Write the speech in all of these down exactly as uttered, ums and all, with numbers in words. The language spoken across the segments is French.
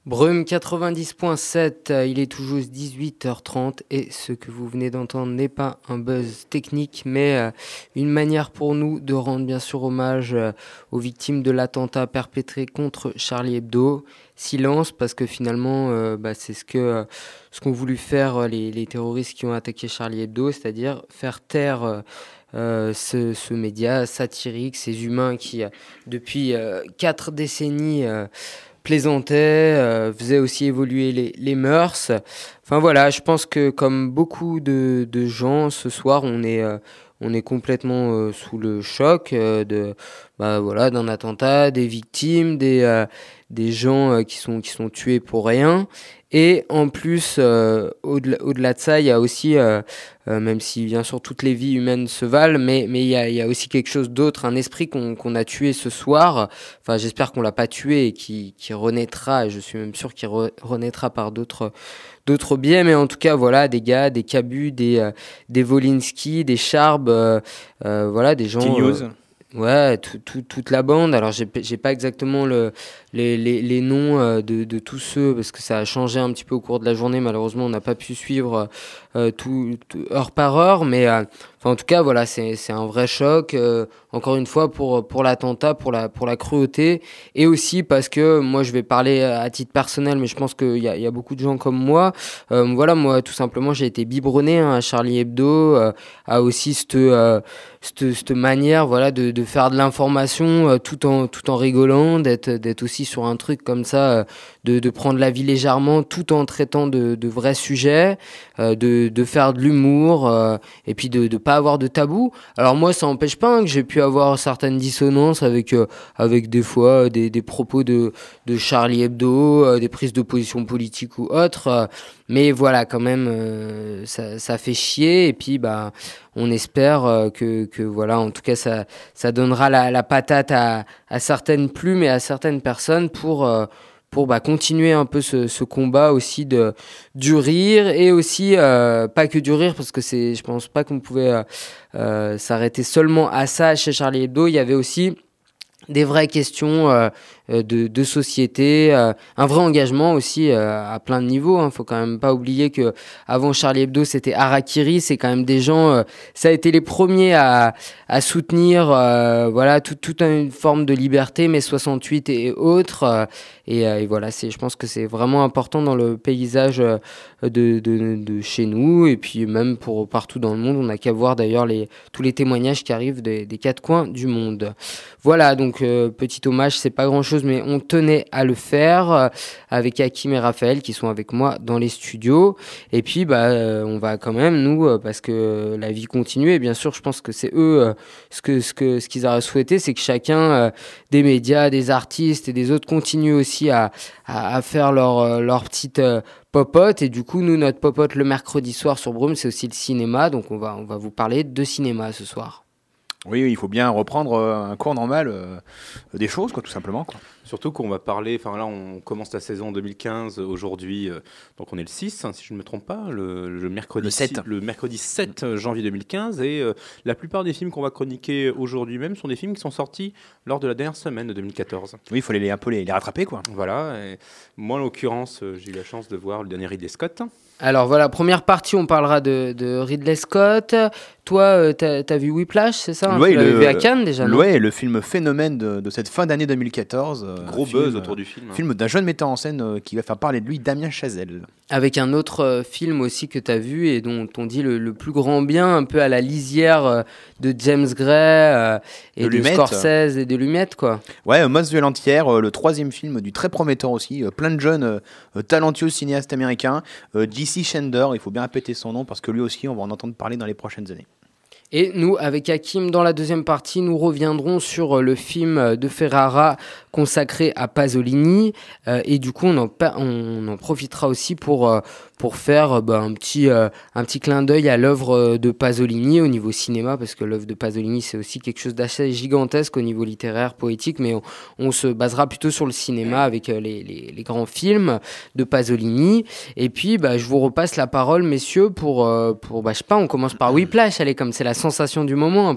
Brume quatre-vingt-dix point sept, il est tout juste dix-huit heures trente et ce que vous venez d'entendre n'est pas un buzz technique mais euh, une manière pour nous de rendre bien sûr hommage euh, aux victimes de l'attentat perpétré contre Charlie Hebdo. Silence parce que finalement euh, bah, c'est ce que euh, ce qu'ont voulu faire euh, les, les terroristes qui ont attaqué Charlie Hebdo, c'est-à-dire faire taire euh, euh, ce, ce média satirique, ces humains qui euh, depuis euh, quatre décennies euh, plaisantait, euh, faisait aussi évoluer les, les mœurs. Enfin voilà, je pense que comme beaucoup de, de gens, ce soir, on est, euh, on est complètement euh, sous le choc euh, de, bah, voilà, d'un attentat, des victimes, des, euh, des gens euh, qui sont, qui sont tués pour rien. Et en plus, euh, au-delà, au-delà de ça, il y a aussi, euh, euh, même si bien sûr toutes les vies humaines se valent, mais mais il y a, il y a aussi quelque chose d'autre, un esprit qu'on, qu'on a tué ce soir. Enfin, j'espère qu'on l'a pas tué et qui, qui renaîtra. Et je suis même sûr qu'il re, renaîtra par d'autres d'autres biais. Mais en tout cas, voilà, des gars, des Cabu, des euh, des Wolinski, des Charbes, euh, euh, voilà, des gens. T-News. Euh, Ouais, tout, tout, toute la bande. Alors, j'ai, j'ai pas exactement le, les, les, les noms euh, de, de tous ceux, parce que ça a changé un petit peu au cours de la journée. Malheureusement, on n'a pas pu suivre euh, tout, tout heure par heure. Mais euh, enfin, en tout cas, voilà, c'est, c'est un vrai choc. Euh, encore une fois, pour, pour l'attentat, pour la, pour la cruauté. Et aussi parce que, moi, je vais parler à titre personnel, mais je pense qu'il y a, il y a beaucoup de gens comme moi. Euh, voilà, moi, tout simplement, j'ai été biberonné hein, à Charlie Hebdo, euh, à aussi cette... Euh, cette, cette manière voilà de, de faire de l'information euh, tout en tout en rigolant, d'être d'être aussi sur un truc comme ça, euh, de de prendre la vie légèrement tout en traitant de de vrais sujets, euh, de de faire de l'humour euh, et puis de de pas avoir de tabou. Alors moi ça n'empêche pas hein, que j'ai pu avoir certaines dissonances avec euh, avec des fois des des propos de de Charlie Hebdo, euh, des prises de position politique ou autres, euh, mais voilà quand même euh, ça ça fait chier et puis bah on espère euh, que, que voilà, en tout cas, ça, ça donnera la, la patate à, à certaines plumes et à certaines personnes pour, euh, pour bah, continuer un peu ce, ce combat aussi de, du rire et aussi, euh, pas que du rire, parce que c'est, je pense pas qu'on pouvait euh, euh, s'arrêter seulement à ça chez Charlie Hebdo. Il y avait aussi des vraies questions euh, de, de société, euh, un vrai engagement aussi euh, à plein de niveaux. Hein. Faut quand même pas oublier que avant Charlie Hebdo, c'était Harakiri. C'est quand même des gens. Euh, ça a été les premiers à, à soutenir, euh, voilà, toute toute une forme de liberté, mai soixante-huit et autres. Euh, et, euh, et voilà, c'est. Je pense que c'est vraiment important dans le paysage euh, de, de de chez nous et puis même pour partout dans le monde. On n'a qu'à voir d'ailleurs les tous les témoignages qui arrivent des, des quatre coins du monde. Voilà, donc euh, petit hommage, c'est pas grand-chose, mais on tenait à le faire euh, avec Hakim et Raphaël qui sont avec moi dans les studios. Et puis, bah, euh, on va quand même nous, euh, parce que la vie continue. Et bien sûr, je pense que c'est eux euh, ce que ce que ce qu'ils auraient souhaité, c'est que chacun euh, des médias, des artistes et des autres continue aussi à à, à faire leur euh, leur petite euh, popote. Et du coup, nous, notre popote le mercredi soir sur Brume, c'est aussi le cinéma. Donc, on va on va vous parler de cinéma ce soir. Oui, il faut bien reprendre un cours normal euh, des choses, quoi, tout simplement. Quoi. Surtout qu'on va parler, enfin là on commence la saison deux mille quinze aujourd'hui, euh, donc on est le six, hein, si je ne me trompe pas, le, le, mercredi, le, sept. six, le mercredi sept janvier deux mille quinze, et euh, la plupart des films qu'on va chroniquer aujourd'hui même sont des films qui sont sortis lors de la dernière semaine de deux mille quatorze. Oui, il faut les, un peu les, les rattraper, quoi. Voilà, et moi en l'occurrence, j'ai eu la chance de voir le dernier Ridley Scott. Alors voilà, première partie, on parlera de, de Ridley Scott. Toi, euh, t'as, t'as vu Whiplash, c'est ça hein? Ouais, Tu l'avais le, vu à Cannes déjà, non? Ouais, le film phénomène de, de cette fin d'année deux mille quatorze. Euh, Gros film, buzz autour du film. Hein. Film d'un jeune metteur en scène euh, qui va faire parler de lui, Damien Chazelle. Avec un autre euh, film aussi que t'as vu et dont on dit le, le plus grand bien, un peu à la lisière euh, de James Gray euh, et de, de Scorsese et de Lumet, quoi. Ouais, Most Violentière, euh, le troisième film du très prometteur aussi, euh, plein de jeunes euh, talentueux cinéastes américains. Euh, J C Shender, il faut bien répéter son nom parce que lui aussi, on va en entendre parler dans les prochaines années. Et nous, avec Hakim, dans la deuxième partie, nous reviendrons sur le film de Ferrara consacré à Pasolini. Euh, et du coup, on en, on en profitera aussi pour, euh, pour faire bah, un, petit, euh, un petit clin d'œil à l'œuvre de Pasolini au niveau cinéma, parce que l'œuvre de Pasolini, c'est aussi quelque chose d'assez gigantesque au niveau littéraire, poétique, mais on, on se basera plutôt sur le cinéma avec les, les, les grands films de Pasolini. Et puis, bah, je vous repasse la parole, messieurs, pour, euh, pour bah, je sais pas, on commence par Whiplash, allez, comme c'est la sensation du moment un peu.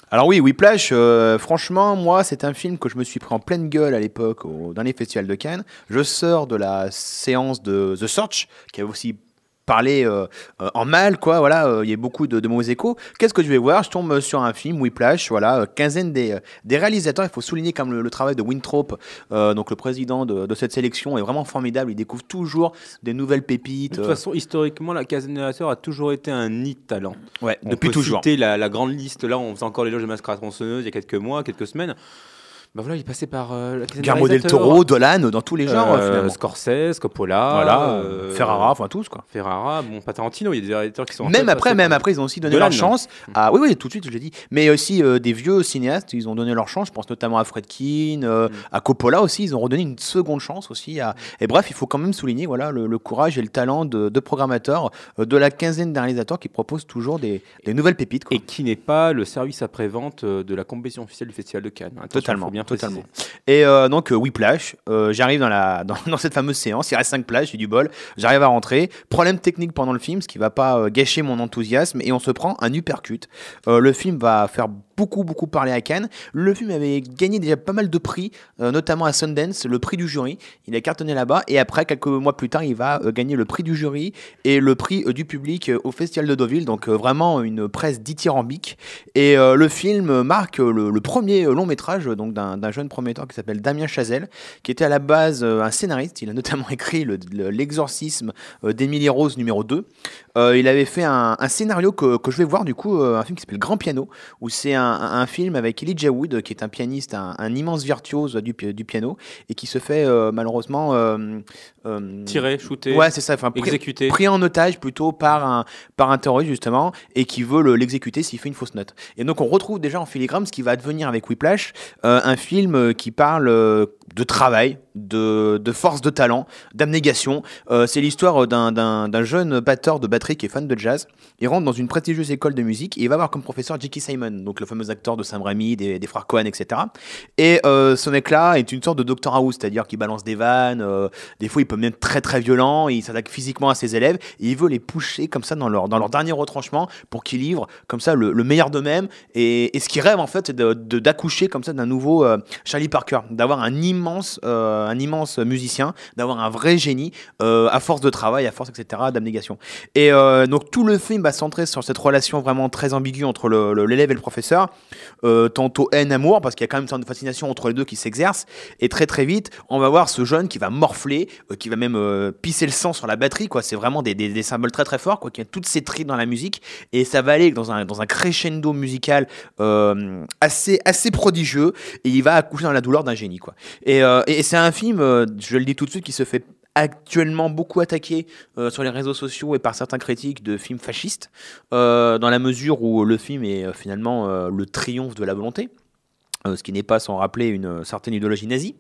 Alors oui, Whiplash, euh, franchement, moi, c'est un film que je me suis pris en pleine gueule à l'époque au dernier festival de Cannes. Je sors de la séance de The Search, qui a aussi parlé euh, euh, en mal, quoi. Voilà, euh, il y a beaucoup de, de mauvais échos. Qu'est-ce que je vais voir? Je tombe sur un film, Whiplash, voilà, euh, quinzaine des, euh, des réalisateurs. Il faut souligner comme le, le travail de Winthrop, euh, donc le président de, de cette sélection, est vraiment formidable. Il découvre toujours des nouvelles pépites. De toute euh, façon, historiquement, la quinzaine des réalisateurs a toujours été un nid de talent. ouais, On depuis peut toujours. citer la, la grande liste, là, on faisait encore l'éloge de Mascara tronçonneuse il y a quelques mois, quelques semaines. Bah voilà, il est passé par euh, la quinzaine des Guillermo del réalisateurs. Toro, Dolan, dans tous les genres, Euh, finalement. Scorsese, Coppola, Voilà, euh, Ferrara, enfin tous, quoi. Ferrara, bon, pas Tarantino, il y a des réalisateurs qui sont un Même peu après, passés même par- après, ils ont aussi donné Dolan. leur chance à. Oui, oui, tout de suite, je l'ai dit. Mais aussi euh, des vieux cinéastes, ils ont donné leur chance. Je pense notamment à Friedkin, euh, Mm. à Coppola aussi. Ils ont redonné une seconde chance aussi. À... Et bref, il faut quand même souligner, voilà, le, le courage et le talent de, de programmateurs euh, de la quinzaine des réalisateurs qui proposent toujours des, des nouvelles pépites, quoi. Et qui n'est pas le service après-vente euh, de la compétition officielle du Festival de Cannes. Attention, Totalement, faut bien totalement. préciser. Et euh, donc, euh, Whiplash, euh, j'arrive dans, la, dans, dans cette fameuse séance, il reste cinq places, j'ai du bol, j'arrive à rentrer. Problème technique pendant le film, ce qui va pas euh, gâcher mon enthousiasme, et on se prend un uppercut. Euh, le film va faire beaucoup, beaucoup parler à Cannes. Le film avait gagné déjà pas mal de prix, euh, notamment à Sundance, le prix du jury. Il a cartonné là-bas, et après, quelques mois plus tard, il va euh, gagner le prix du jury et le prix euh, du public euh, au Festival de Deauville, donc euh, vraiment une presse dithyrambique. Et euh, le film marque euh, le, le premier long métrage donc d'un, d'un jeune prometteur qui s'appelle Damien Chazelle, qui était à la base euh, un scénariste. Il a notamment écrit le, le- L'exorcisme euh, d'Emily Rose numéro deux. Euh, il avait fait un, un scénario que, que je vais voir du coup, euh, un film qui s'appelle Grand Piano, où c'est un, un film avec Elijah Wood, qui est un pianiste, un, un immense virtuose du, pi- du piano, et qui se fait euh, malheureusement euh, euh, Tiré, shooté, ouais, c'est ça, enfin, pris- exécuté. pris en otage plutôt par un, par un terroriste justement, et qui veut le- l'exécuter s'il fait une fausse note. Et donc on retrouve déjà en filigrane ce qui va devenir avec Whiplash, euh, un film euh, qui parle euh, de travail, de, de force de talent, d'abnégation. Euh, c'est l'histoire d'un, d'un, d'un jeune batteur de batterie qui est fan de jazz. Il rentre dans une prestigieuse école de musique et il va avoir comme professeur J K. Simon, donc le fameux acteur de Sam Raimi, des, des frères Cohen, et cetera. Et euh, ce mec-là est une sorte de Doctor House, c'est-à-dire qu'il balance des vannes, euh, des fois il peut même être très très violent, il s'attaque physiquement à ses élèves et il veut les pousser comme ça dans leur, dans leur dernier retranchement pour qu'ils livrent comme ça le, le meilleur d'eux-mêmes. Et, et ce qu'ils rêvent en fait, c'est de, de- d'accoucher comme ça d'un nouveau euh, Charlie Parker, d'avoir un immense, euh, un immense musicien, d'avoir un vrai génie euh, à force de travail, à force, et cetera, d'abnégation. Et euh, donc tout le film va se centrer sur cette relation vraiment très ambiguë entre le- le- l'élève et le professeur, euh, tantôt haine, amour, parce qu'il y a quand même une sorte de fascination entre les deux qui s'exerce. Et très très vite, on va voir ce jeune qui va morfler, euh, qui va même euh, pisser le sang sur la batterie, quoi. C'est vraiment des, des, des symboles très très forts, quoi, qui a toutes ces tripes dans la musique, et ça va aller dans un, dans un crescendo musical euh, assez, assez prodigieux, et il va accoucher dans la douleur d'un génie, quoi. Et, euh, et c'est un film, euh, je le dis tout de suite, qui se fait actuellement beaucoup attaqué euh, sur les réseaux sociaux et par certains critiques de films fascistes, euh, dans la mesure où le film est euh, finalement euh, le triomphe de la volonté. Euh, ce qui n'est pas sans rappeler une euh, certaine idéologie nazie.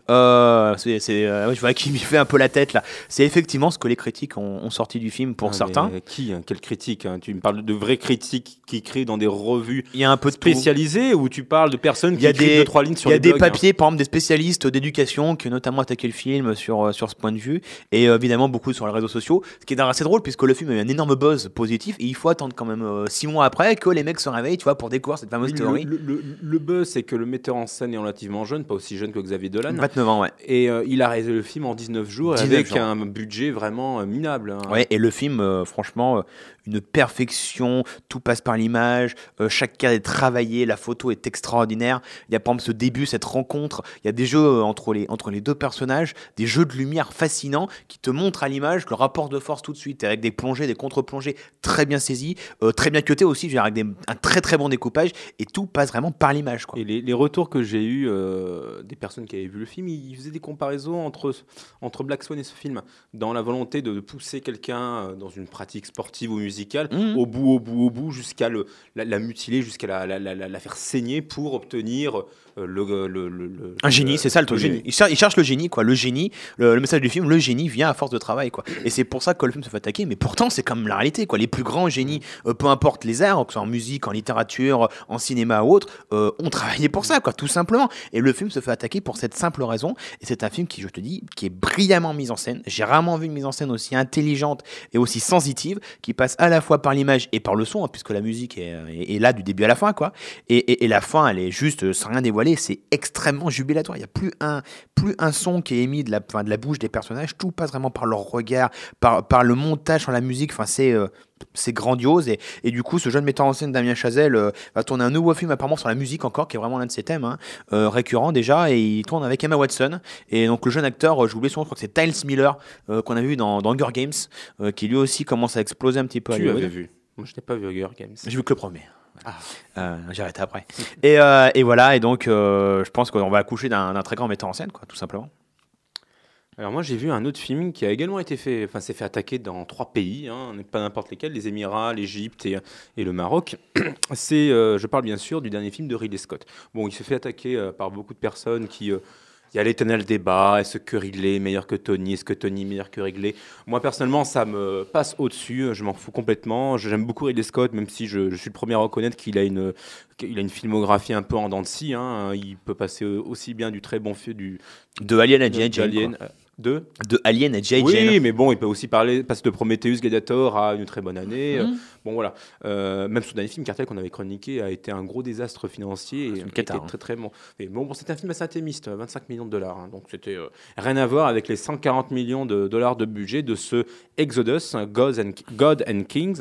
Euh, c'est, c'est, euh, ouais, je vois qui me fait un peu la tête là. C'est effectivement ce que les critiques ont, ont sorti du film pour Ah, certains. mais qui hein, Quelle critique hein Tu me parles de vrais critiques qui écrivent dans des revues Il y a un peu de tout. spécialisées ou tu parles de personnes Il qui y a écrivent des, deux trois lignes sur il y a les des blogs, hein. papiers, par exemple des spécialistes d'éducation qui ont notamment attaqué le film sur, euh, sur ce point de vue, et euh, évidemment beaucoup sur les réseaux sociaux, ce qui est d'ailleurs assez drôle puisque le film a eu un énorme buzz positif, et il faut attendre quand même euh, six mois après que les mecs se réveillent, tu vois, pour découvrir cette fameuse Le, théorie. le- le- le buzz, c'est que le metteur en scène est relativement jeune, pas aussi jeune que Xavier Dolan. vingt-neuf ans, ouais. Et euh, il a réalisé le film en dix-neuf jours dix-neuf avec jours. un budget vraiment euh, minable. hein. Ouais, et le film, euh, franchement, euh, une perfection, tout passe par l'image, euh, chaque cadre est travaillé, la photo est extraordinaire. Il y a par exemple ce début, cette rencontre, il y a des jeux euh, entre, les, entre les deux personnages, des jeux de lumière fascinants qui te montrent à l'image le rapport de force tout de suite, avec des plongées, des contre-plongées très bien saisies, euh, très bien cutés aussi, je veux dire, avec des- un très très bon découpage, et tout passe vraiment par l'image, quoi. Et les, les retours que j'ai eus euh, des personnes qui avaient vu le film, ils faisaient des comparaisons entre, entre Black Swan et ce film, dans la volonté de pousser quelqu'un euh, dans une pratique sportive ou musicale, Mhm. au bout, au bout, au bout, jusqu'à le, la, la mutiler, jusqu'à la, la, la, la- la faire saigner pour obtenir euh, le, le, le, le- Un génie, le- c'est ça le truc. génie. Il cher- il cherche le génie, quoi. Le génie, le, le message du film, le génie vient à force de travail, quoi. Et c'est pour ça que le film se fait attaquer. Mais pourtant, c'est comme la réalité, quoi. Les plus grands génies, euh, peu importe les arts, que ce soit en musique, en littérature, en cinéma ou autre, euh, ont travaillé pour ça, quoi, tout simplement. Et le film se fait attaquer pour cette simple raison. Et c'est un film qui, je te dis, qui est brillamment mis en scène. J'ai rarement vu une mise en scène aussi intelligente et aussi sensitive, qui passe à la fois par l'image et par le son, hein, puisque la musique est, est, est là du début à la fin, quoi. Et, et, et la fin, elle est juste, sans rien dévoiler, c'est extrêmement jubilatoire. Il n'y a plus un, plus un son qui est émis de la, enfin, de la bouche des personnages. Tout passe vraiment par leur regard, par, par le montage sur la musique. Enfin, c'est... Euh, c'est grandiose et, et du coup ce jeune metteur en scène Damien Chazelle euh, va tourner un nouveau film apparemment sur la musique encore qui est vraiment l'un de ses thèmes hein, euh, récurrents déjà et il tourne avec Emma Watson et donc le jeune acteur euh, je oublié son nom, je crois que c'est Tyles Miller euh, qu'on a vu dans, dans Hunger Games euh, qui lui aussi commence à exploser un petit peu à Tu l'avais vu? Moi je n'ai pas vu Hunger Games. J'ai vu que le premier. Ah. Euh, j'ai arrêté après et, euh, et voilà et donc euh, je pense qu'on va accoucher d'un, d'un très grand metteur en scène quoi tout simplement. Alors moi j'ai vu un autre film qui a également été fait, enfin s'est fait attaquer dans trois pays, hein, pas n'importe lesquels, les Émirats, l'Égypte et, et le Maroc. C'est, euh, je parle bien sûr du dernier film de Ridley Scott. Bon, il s'est fait attaquer euh, par beaucoup de personnes qui, euh, il y a l'éternel débat, est-ce que Ridley est meilleur que Tony, est-ce que Tony est meilleur que Ridley. Moi personnellement ça me passe au-dessus, je m'en fous complètement. J'aime beaucoup Ridley Scott, même si je, je suis le premier à reconnaître qu'il a une, qu'il a une filmographie un peu en dents de scie. Hein. Il peut passer aussi bien du très bon film du de Alien à G I. Jane. De de Alien et G I. Oui, Jane. mais bon, il peut aussi parler, passer de Prometheus, Gladiator à une très bonne année. Mmh. Bon, voilà. Euh, même son dernier film, Cartel, qu'on avait chroniqué, a été un gros désastre financier. Et était hein. très, très bon. Mais bon, bon c'était un film assez intimiste, vingt-cinq millions de dollars. Hein, donc, c'était euh, rien à voir avec les cent quarante millions de dollars de budget de ce Exodus, God and, God and Kings,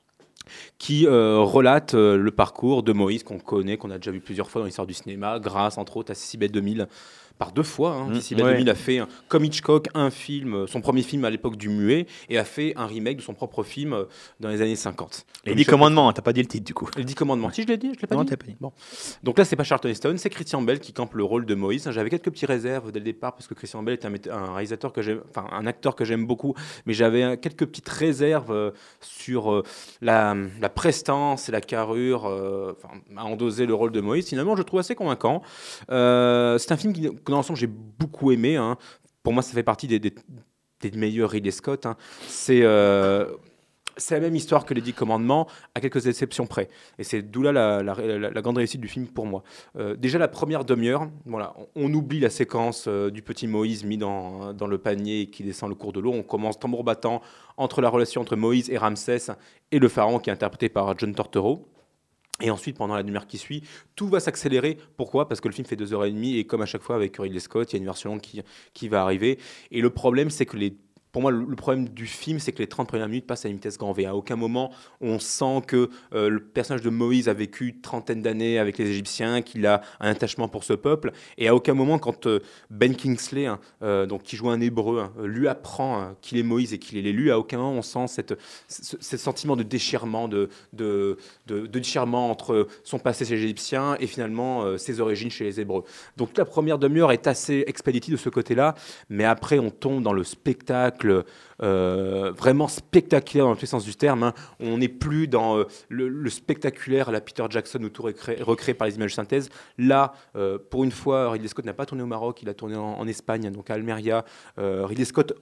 qui euh, relate euh, le parcours de Moïse qu'on connaît, qu'on a déjà vu plusieurs fois dans l'histoire du cinéma, grâce, entre autres, à Cécile deux mille. Par deux fois, hein. Mmh, ouais. deux mille a fait, comme Hitchcock, un film, son premier film à l'époque du muet, et a fait un remake de son propre film dans les années cinquante. Les dix commandements, t'as pas dit le titre du coup. Les dix commandements, si je l'ai dit, je l'ai pas non, dit. t'as pas dit. Bon. Donc là, c'est pas Charlton Heston, c'est Christian Bale qui campe le rôle de Moïse. J'avais quelques petites réserves dès le départ parce que Christian Bale est un, un réalisateur que j'aime, enfin un acteur que j'aime beaucoup, mais j'avais quelques petites réserves sur la, la prestance et la carrure euh, à endoser le rôle de Moïse. Finalement, je le trouve assez convaincant. Euh, c'est un film qui, dans l'ensemble, j'ai beaucoup aimé. Hein. Pour moi, ça fait partie des, des, des meilleurs Ridley Scott. Hein. C'est, euh, c'est la même histoire que les Dix Commandements, à quelques exceptions près. Et c'est d'où là la, la, la, la grande réussite du film pour moi. Euh, déjà, la première demi-heure, voilà, on, on oublie la séquence euh, du petit Moïse mis dans, dans le panier et qui descend le cours de l'eau. On commence tambour battant entre la relation entre Moïse et Ramsès et le pharaon qui est interprété par John Turturro. Et ensuite, pendant la demi-heure qui suit, tout va s'accélérer. Pourquoi ? Parce que le film fait deux heures et demie et comme à chaque fois avec Ridley Scott, il y a une version longue qui, qui va arriver. Et le problème, c'est que les... Pour moi, le problème du film, c'est que les trente premières minutes passent à une vitesse grand V. À aucun moment, on sent que euh, le personnage de Moïse a vécu une trentaine d'années avec les Égyptiens, qu'il a un attachement pour ce peuple. Et à aucun moment, quand euh, Ben Kingsley, hein, euh, donc, qui joue un hébreu, hein, lui apprend hein, qu'il est Moïse et qu'il est l'élu, à aucun moment, on sent cette, ce, ce sentiment de déchirement, de, de, de, de déchirement entre son passé chez les Égyptiens et finalement euh, ses origines chez les Hébreux. Donc la première demi-heure est assez expéditive de ce côté-là, mais après, on tombe dans le spectacle Euh, vraiment spectaculaire dans le sens du terme. Hein. On n'est plus dans euh, le, le spectaculaire à la Peter Jackson où tout recréé, recréé par les images de synthèse. Là, euh, pour une fois, Ridley Scott n'a pas tourné au Maroc, il a tourné en, en Espagne, donc à Almeria. Euh, Ridley Scott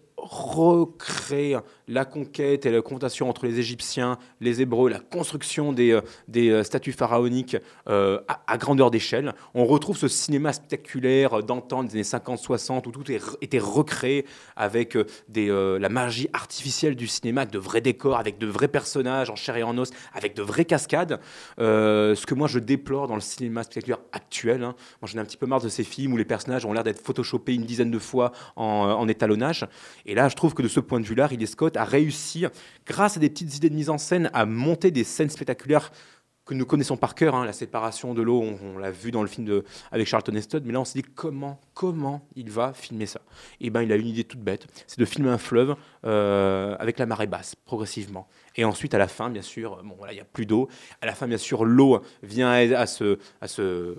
recrée la conquête et la confrontation entre les Égyptiens, les Hébreux, la construction des, des statues pharaoniques euh, à, à grandeur d'échelle. On retrouve ce cinéma spectaculaire d'antan des années cinquante soixante où tout est, était recréé avec des, euh, la magie artificielle du cinéma, avec de vrais décors, avec de vrais personnages en chair et en os, avec de vraies cascades. Euh, ce que moi je déplore dans le cinéma spectaculaire actuel. Hein. Moi j'en ai un petit peu marre de ces films où les personnages ont l'air d'être photoshopés une dizaine de fois en, en étalonnage. Et là, je trouve que de ce point de vue-là, Ridley Scott a réussi, grâce à des petites idées de mise en scène, à monter des scènes spectaculaires que nous connaissons par cœur. Hein. La séparation de l'eau, on, on l'a vu dans le film de, avec Charlton Heston, mais là, on s'est dit comment, comment il va filmer ça ? Et ben, il a une idée toute bête, c'est de filmer un fleuve euh, avec la marée basse, progressivement. Et ensuite, à la fin, bien sûr, bon, voilà, il n'y a plus d'eau. À la fin, bien sûr, l'eau vient à, à, se, à, se,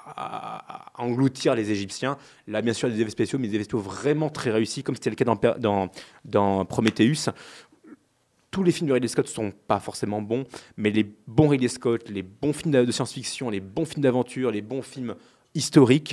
à, à engloutir les Égyptiens. Là, bien sûr, il y a des effets spéciaux, mais des effets spéciaux vraiment très réussis, comme c'était le cas dans, dans, dans Prometheus. Tous les films de Ridley Scott ne sont pas forcément bons, mais les bons Ridley Scott, les bons films de science-fiction, les bons films d'aventure, les bons films historiques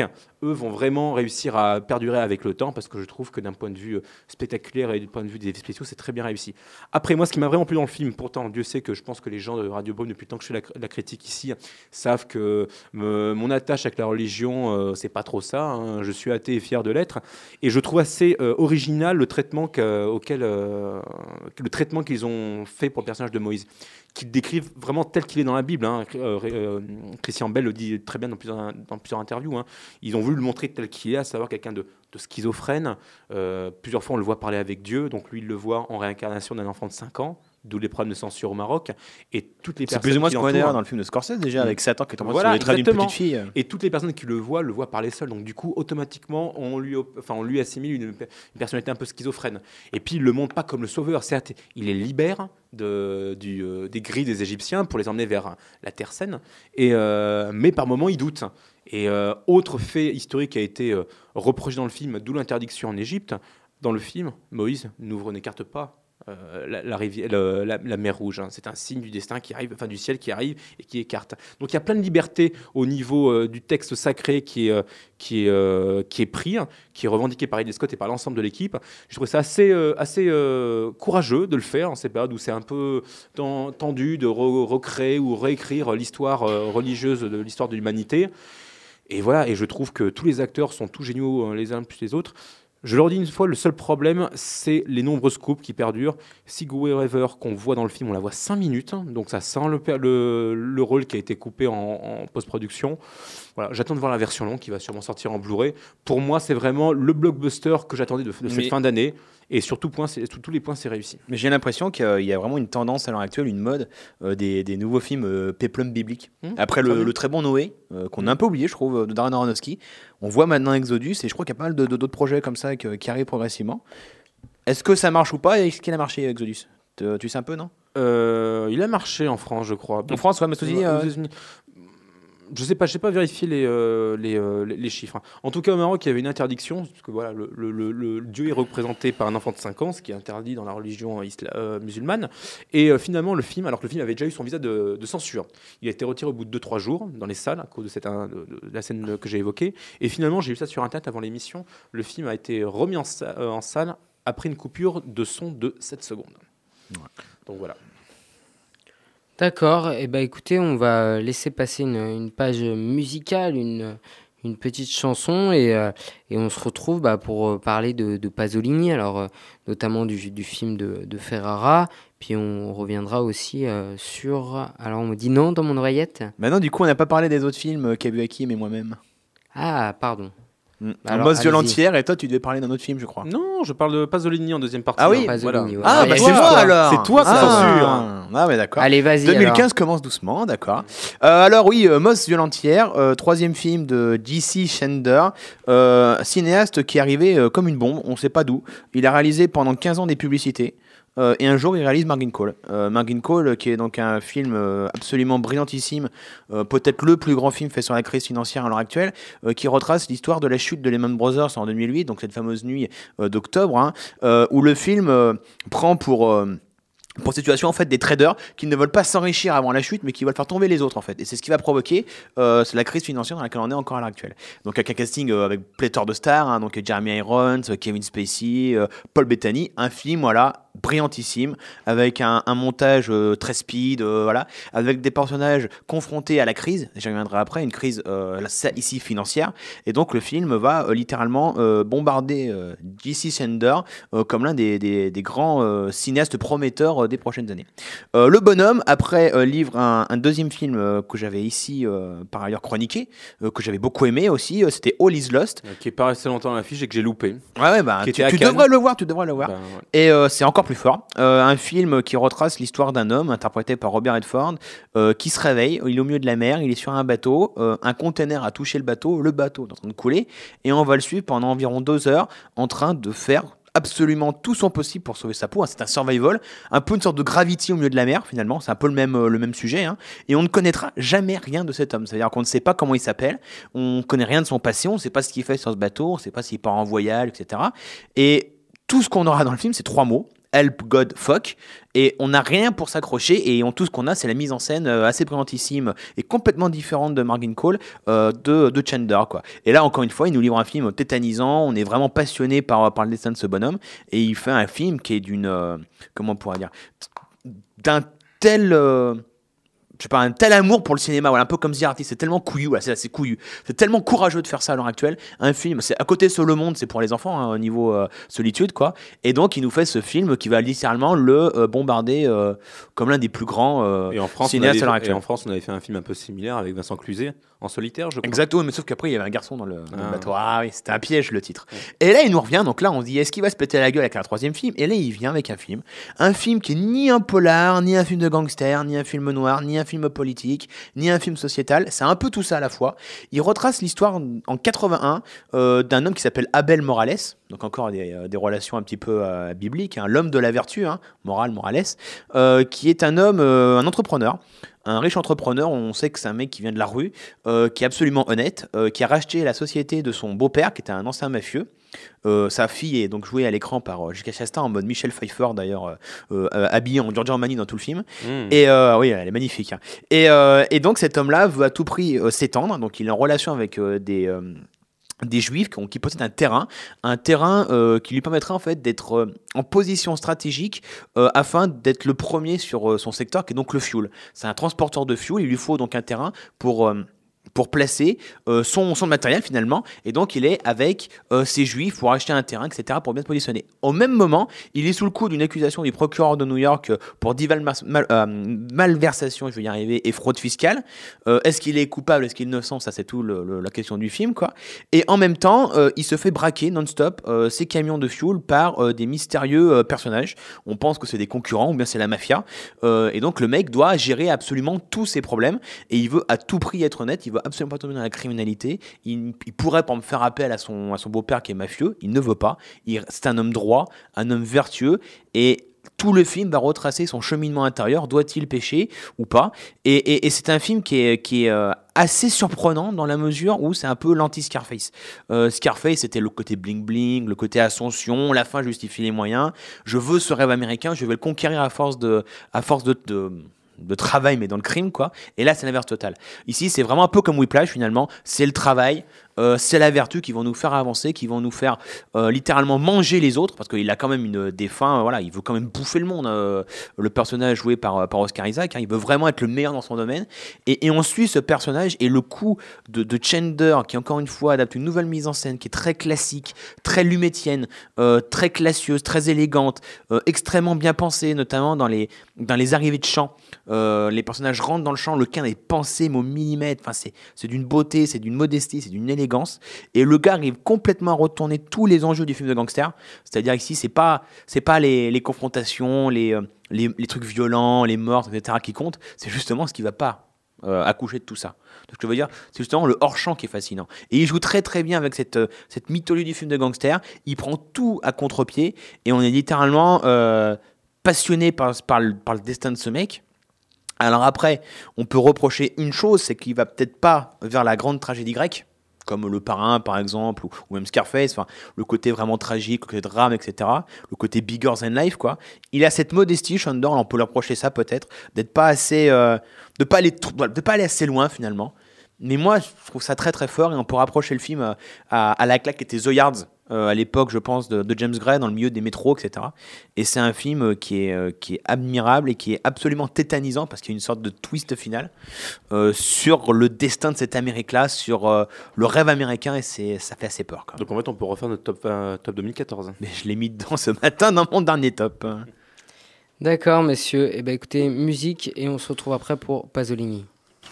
eux vont vraiment réussir à perdurer avec le temps, parce que je trouve que d'un point de vue spectaculaire et du point de vue des effets spéciaux, c'est très bien réussi. Après, moi, ce qui m'a vraiment plu dans le film, pourtant, Dieu sait que je pense que les gens de Radio Brume, depuis le temps que je fais la, la critique ici, savent que me, mon attache avec la religion, euh, c'est pas trop ça. Hein. Je suis athée et fier de l'être. Et je trouve assez euh, original le traitement, auquel, euh, le traitement qu'ils ont fait pour le personnage de Moïse, qu'ils décrivent vraiment tel qu'il est dans la Bible. Hein. Euh, euh, Christian Bell le dit très bien dans plusieurs, dans plusieurs interviews. Hein. Ils ont voulu le montrer tel qu'il est, à savoir quelqu'un de, de schizophrène. Euh, plusieurs fois, on le voit parler avec Dieu. Donc lui, il le voit en réincarnation d'un enfant de cinq ans. D'où les problèmes de censure au Maroc. Et toutes les c'est personnes plus ou moins qui ce qu'on voit d'ailleurs l'entourent- dans le film de Scorsese déjà, Mm. avec Satan qui est en train Voilà, sur les traits d'une exactement. petite fille. Et toutes les personnes qui le voient, le voient parler seul. Donc du coup, automatiquement, on lui, op- enfin, on lui assimile une, pe- une personnalité un peu schizophrène. Et puis, il le montre pas comme le sauveur. Certes, il les libère de, du, euh, des grilles des Égyptiens pour les emmener vers la Terre Saine. Et, euh, mais par moments, il doute. Et euh, autre fait historique qui a été euh, reproché dans le film, d'où l'interdiction en Égypte. Dans le film, Moïse n'ouvre, n'écarte pas Euh, la, la, rivière, le, la, la mer Rouge. Hein. C'est un signe du destin qui arrive, enfin du ciel qui arrive et qui écarte. Donc il y a plein de liberté au niveau euh, du texte sacré qui est, euh, qui est, euh, qui est pris, hein, qui est revendiqué par Ridley Scott et par l'ensemble de l'équipe. Je trouve ça assez, euh, assez euh, courageux de le faire en ces périodes où c'est un peu ten- tendu de re- recréer ou réécrire l'histoire euh, religieuse de l'histoire de l'humanité. Et voilà, et je trouve que tous les acteurs sont tous géniaux euh, les uns plus les autres. Je leur dis une fois, le seul problème, c'est les nombreuses coupes qui perdurent. Sigourney Weaver, qu'on voit dans le film, on la voit cinq minutes, donc ça sent le, le, le rôle qui a été coupé en, en post-production. Voilà, j'attends de voir la version longue qui va sûrement sortir en Blu-ray. Pour moi, c'est vraiment le blockbuster que j'attendais de, de cette Mais- fin d'année. Et sur tout point, c'est- sur tous les points, c'est réussi. Mais j'ai l'impression qu'il y a- il y a vraiment une tendance à l'heure actuelle, une mode euh, des, des nouveaux films euh, péplum bibliques. Mmh, Après très le, bien. le très bon Noé, euh, qu'on a un peu oublié, je trouve, de Darren Aronofsky, on voit maintenant Exodus, et je crois qu'il y a pas mal de- de- d'autres projets comme ça que- qui arrivent progressivement. Est-ce que ça marche ou pas, et est-ce qu'il a marché Exodus? Te- Tu sais un peu, non? Euh, il a marché en France, je crois. En France, ouais, mais aussi, Ouais, euh, aux États-Unis. Je sais pas, je sais pas vérifier les, euh, les, euh, les- les chiffres. En tout cas, au Maroc, il y avait une interdiction, parce que voilà, le, le- le- le Dieu est représenté par un enfant de cinq ans, ce qui est interdit dans la religion isla- euh, musulmane. Et euh, finalement, le film, alors que le film avait déjà eu son visa de, de censure, il a été retiré au bout de deux trois jours dans les salles à cause de, cette, de, de la scène que j'ai évoquée. Et finalement, j'ai eu ça sur Internet avant l'émission. Le film a été remis en, sa- euh, en salle après une coupure de son de sept secondes. Donc voilà. D'accord, et ben écoutez, on va laisser passer une, une page musicale, une, une petite chanson, et, euh, et on se retrouve bah, pour euh, parler de, de Pasolini, alors euh, notamment du, du film de, de Ferrara, puis on reviendra aussi euh, sur... Alors on me dit non dans mon oreillette. Maintenant, du coup, on n'a pas parlé des autres films, euh, Kabuaki et moi-même. Ah, pardon. Mm. Alors, Moss allez-y. violentière, et toi, tu devais parler d'un autre film, je crois. Non, je parle de Pasolini en deuxième partie. Ah oui, hein. Pasolini, Voilà. ouais. Ah, il y bah a c'est juste moi toi. alors. C'est toi, c'est ah, censure. Ah, mais d'accord. Allez, vas-y. deux mille quinze alors. commence doucement, d'accord. Euh, alors oui, euh, Moss violentière, euh, troisième film de J C Shender, euh, cinéaste qui est arrivé euh, comme une bombe, on ne sait pas d'où. Il a réalisé pendant quinze ans des publicités. Euh, et un jour, il réalise Margin Call. Euh, Margin Call, euh, qui est donc un film euh, absolument brillantissime, euh, peut-être le plus grand film fait sur la crise financière à l'heure actuelle, euh, qui retrace l'histoire de la chute de Lehman Brothers en deux mille huit, donc cette fameuse nuit euh, d'octobre, hein, euh, où le film euh, prend pour... euh, pour situation en fait des traders qui ne veulent pas s'enrichir avant la chute mais qui veulent faire tomber les autres en fait, et c'est ce qui va provoquer euh, c'est la crise financière dans laquelle on est encore à l'heure actuelle. Donc avec un casting euh, avec pléthore de stars, hein, donc Jeremy Irons, euh, Kevin Spacey, euh, Paul Bettany, un film voilà brillantissime avec un, un montage euh, très speed, euh, voilà, avec des personnages confrontés à la crise, j'y reviendrai après, une crise euh, là, ça, ici financière, et donc le film va euh, littéralement euh, bombarder euh, J C Shender euh, comme l'un des, des, des grands euh, cinéastes prometteurs euh, des prochaines années. Euh, le bonhomme, après, euh, livre un, un deuxième film euh, que j'avais ici, euh, par ailleurs, chroniqué, euh, que j'avais beaucoup aimé aussi, euh, c'était All is Lost. Euh, Qui est pas resté longtemps à l'affiche et que j'ai loupé. Ouais, ouais, bah, Qui tu, était à tu Cannes. devrais le voir, tu devrais le voir. Ben, ouais. Et euh, c'est encore plus fort. Euh, un film qui retrace l'histoire d'un homme, interprété par Robert Redford, euh, qui se réveille, il est au milieu de la mer, il est sur un bateau, euh, un container a touché le bateau, le bateau est en train de couler, et on va le suivre pendant environ deux heures en train de faire absolument tout son possible pour sauver sa peau. C'est un survival, un peu une sorte de Gravity au milieu de la mer finalement, c'est un peu le même, euh, le même sujet, hein. Et on ne connaîtra jamais rien de cet homme, c'est-à-dire qu'on ne sait pas comment il s'appelle, on ne connaît rien de son passé, on ne sait pas ce qu'il fait sur ce bateau, on ne sait pas s'il part en voyage, et cetera. Et tout ce qu'on aura dans le film, c'est trois mots: Help God Fuck. Et on n'a rien pour s'accrocher, et on, tout ce qu'on a, c'est la mise en scène euh, assez brillantissime et complètement différente de Margin Call euh, de, de Chandler, quoi. Et là, encore une fois, il nous livre un film tétanisant. On est vraiment passionné par, par le destin de ce bonhomme, et il fait un film qui est d'une, euh, comment on pourrait dire, d'un tel... Euh, je sais pas, un tel amour pour le cinéma, voilà, un peu comme The Artist, c'est tellement couillu, voilà, c'est, c'est couillu, c'est tellement courageux de faire ça à l'heure actuelle. Un film, c'est à côté Seul le monde, c'est pour les enfants, hein, au niveau euh, solitude, quoi. Et donc, il nous fait ce film qui va littéralement le euh, bombarder euh, comme l'un des plus grands euh, Et en France, on cinéastes avait, à l'heure et actuelle. en France, on avait fait un film un peu similaire avec Vincent Cluzet, En solitaire, je crois. Exactement, mais sauf qu'après, il y avait un garçon dans le, dans le Ah. bateau. Ah oui, c'était un piège, le titre. Et là, il nous revient, donc là, on se dit, est-ce qu'il va se péter la gueule avec un troisième film? Et là, il vient avec un film. Un film qui est ni un polar, ni un film de gangster, ni un film noir, ni un film politique, ni un film sociétal. C'est un peu tout ça à la fois. Il retrace l'histoire en quatre-vingt-un euh, d'un homme qui s'appelle Abel Morales. Donc encore des, euh, des relations un petit peu euh, bibliques. Hein. L'homme de la vertu, hein, Moral Morales, euh, qui est un homme, euh, un entrepreneur. Un riche entrepreneur, on sait que c'est un mec qui vient de la rue, euh, qui est absolument honnête, euh, qui a racheté la société de son beau-père, qui était un ancien mafieux. Euh, sa fille est donc jouée à l'écran par euh, Jessica Chastain en mode Michelle Pfeiffer, d'ailleurs, euh, euh, habillée en Giorgio Armani dans tout le film. Mmh. Et euh, oui, elle est magnifique. Hein. Et, euh, et donc cet homme-là veut à tout prix euh, s'étendre, donc il est en relation avec euh, des... Euh, des juifs qui, ont, qui possèdent un terrain, un terrain euh, qui lui permettrait en fait d'être euh, en position stratégique euh, afin d'être le premier sur euh, son secteur, qui est donc le fuel. C'est un transporteur de fuel, il lui faut donc un terrain pour... Euh, pour placer euh, son, son matériel finalement, et donc il est avec euh, ces juifs pour acheter un terrain, et cetera, pour bien se positionner. Au même moment, il est sous le coup d'une accusation du procureur de New York euh, pour dival- mal, euh, malversation, je vais y arriver, et fraude fiscale. Euh, est-ce qu'il est coupable, est-ce qu'il est innocent? Ça, c'est tout le, le, la question du film, quoi. Et en même temps, euh, il se fait braquer non-stop euh, ses camions de fuel par euh, des mystérieux euh, personnages. On pense que c'est des concurrents ou bien c'est la mafia. Euh, et donc le mec doit gérer absolument tous ses problèmes, et il veut à tout prix être honnête. Il veut absolument pas tomber dans la criminalité. Il, il pourrait pas me faire appel à son, à son beau-père qui est mafieux. Il ne veut pas. Il, c'est un homme droit, un homme vertueux, et tout le film va retracer son cheminement intérieur. Doit-il pécher ou pas? Et, et, et c'est un film qui est, qui est euh, assez surprenant dans la mesure où c'est un peu l'anti-Scarface. Euh, Scarface, c'était le côté bling-bling, le côté ascension, la fin justifie les moyens. Je veux ce rêve américain, je vais le conquérir à force de... À force de, de de travail, mais dans le crime, quoi. Et là, c'est l'inverse total. Ici, c'est vraiment un peu comme Whiplash, finalement. C'est le travail, euh, c'est la vertu qui vont nous faire avancer, qui vont nous faire euh, littéralement manger les autres, parce qu'il a quand même une, des fins, euh, voilà, il veut quand même bouffer le monde, euh, le personnage joué par, par Oscar Isaac, hein, il veut vraiment être le meilleur dans son domaine. Et, et on suit ce personnage, et le coup de, de Chandler, qui encore une fois adapte une nouvelle mise en scène, qui est très classique, très lumétienne, euh, très classieuse, très élégante, euh, extrêmement bien pensée, notamment dans les, dans les arrivées de chant. Euh, les personnages rentrent dans le champ, le cadre est pensé mais au millimètre, enfin, c'est, c'est d'une beauté, c'est d'une modestie, c'est d'une élégance, et le gars arrive complètement à retourner tous les enjeux du film de gangster. C'est-à-dire ici, c'est pas, c'est pas les, les confrontations, les, les, les trucs violents, les morts, et cetera qui comptent, c'est justement ce qui va pas euh, accoucher de tout ça. Donc, je veux dire, c'est justement le hors-champ qui est fascinant. Et il joue très très bien avec cette, cette mythologie du film de gangster, il prend tout à contre-pied, et on est littéralement euh, passionné par, par, le, par le destin de ce mec. Alors après, on peut reprocher une chose, c'est qu'il va peut-être pas vers la grande tragédie grecque, comme Le Parrain par exemple, ou, ou même Scarface, enfin, le côté vraiment tragique, le côté drame, et cetera, le côté bigger than life, quoi. Il a cette modestie, Chandler, on peut lui reprocher ça peut-être, d'être pas assez, euh, de pas aller, de pas aller assez loin finalement. Mais moi, je trouve ça très très fort, et on peut rapprocher le film à, à, à la claque qui était The Yards, euh, à l'époque, je pense, de, de James Gray, dans le milieu des métros, et cetera. Et c'est un film qui est, euh, qui est admirable et qui est absolument tétanisant, parce qu'il y a une sorte de twist final euh, sur le destin de cette Amérique-là, sur euh, le rêve américain, et c'est, ça fait assez peur, quoi. Donc en fait, on peut refaire notre top, euh, top deux mille quatorze. Mais je l'ai mis dedans ce matin dans mon dernier top. D'accord, messieurs. Eh ben, écoutez, musique, et on se retrouve après pour Pasolini.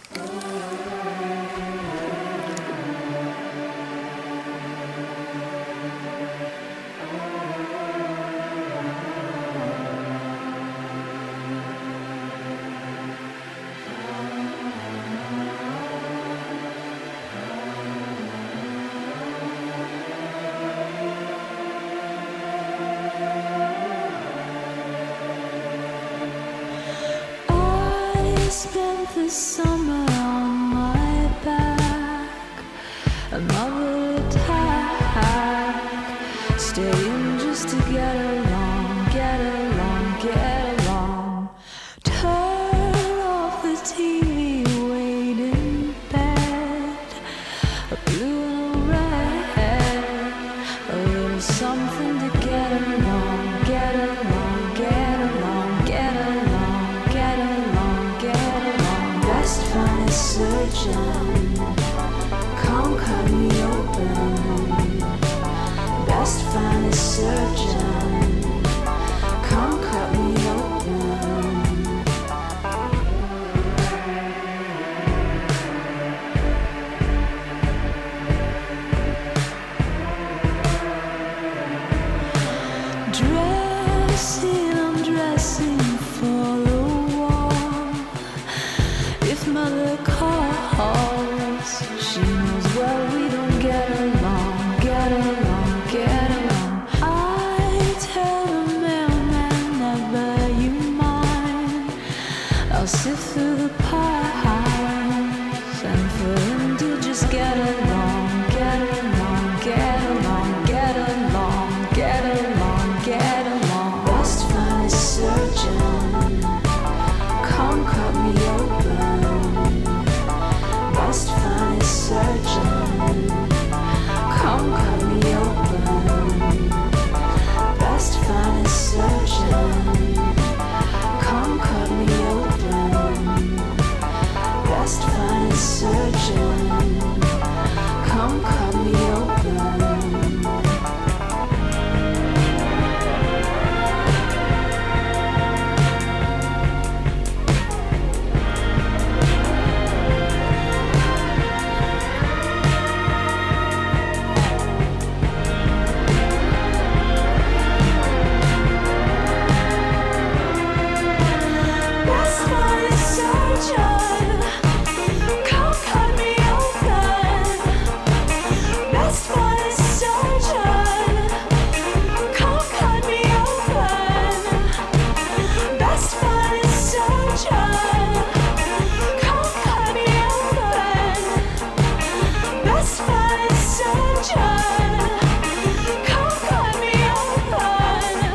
Spent the summer on my back, another attack, staying just to get along, get along. surgeon. Come cut me open. Best find a surgeon. Come cut me open. Dressing, I'm dressing for the wall. If mother calls, she knows well we don't get along, get along, get along. I tell the mailman never you mind. I'll sift through the piles and for him to just get along, get along, get along, get along, get along, get along. Best find a surgeon. Come cut me open. Best find a surgeon. Come cut me open. Best find a surgeon. Come cut me open. Best find a surgeon. Come cut me open. Best find a surgeon. Come cut me open. Best find a surgeon. Come cut me open. Best find a surgeon. Come cut me open. Best find a surgeon. Come cut me open.